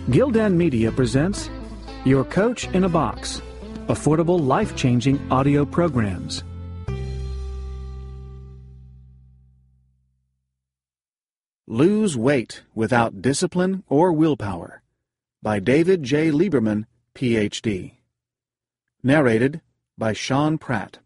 Gildan Media presents Your Coach in a Box, affordable, life-changing audio programs. Lose Weight Without Discipline or Willpower by David J. Lieberman, Ph.D. Narrated by Sean Pratt.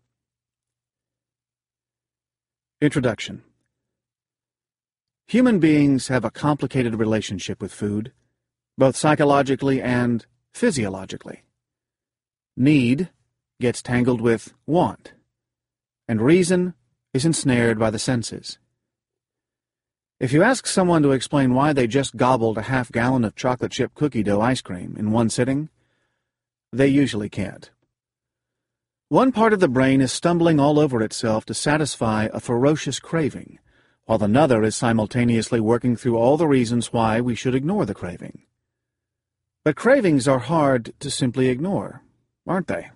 Introduction. Human beings have a complicated relationship with food, both psychologically and physiologically. Need gets tangled with want, and reason is ensnared by the senses. If you ask someone to explain why they just gobbled a half-gallon of chocolate chip cookie dough ice cream in one sitting, they usually can't. One part of the brain is stumbling all over itself to satisfy a ferocious craving, while another is simultaneously working through all the reasons why we should ignore the craving. But cravings are hard to simply ignore, aren't they?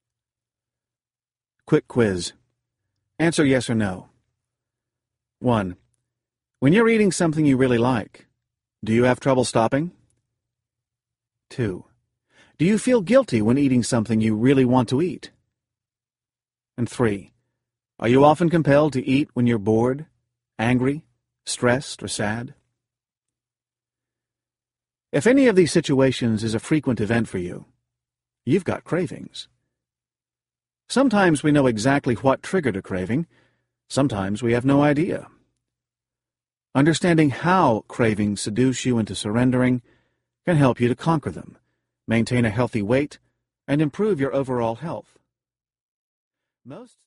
Quick quiz. Answer yes or no. 1. When you're eating something you really like, do you have trouble stopping? 2. Do you feel guilty when eating something you really want to eat? And 3. Are you often compelled to eat when you're bored, angry, stressed, or sad? If any of these situations is a frequent event for you, you've got cravings. Sometimes we know exactly what triggered a craving. Sometimes we have no idea. Understanding how cravings seduce you into surrendering can help you to conquer them, maintain a healthy weight, and improve your overall health. Most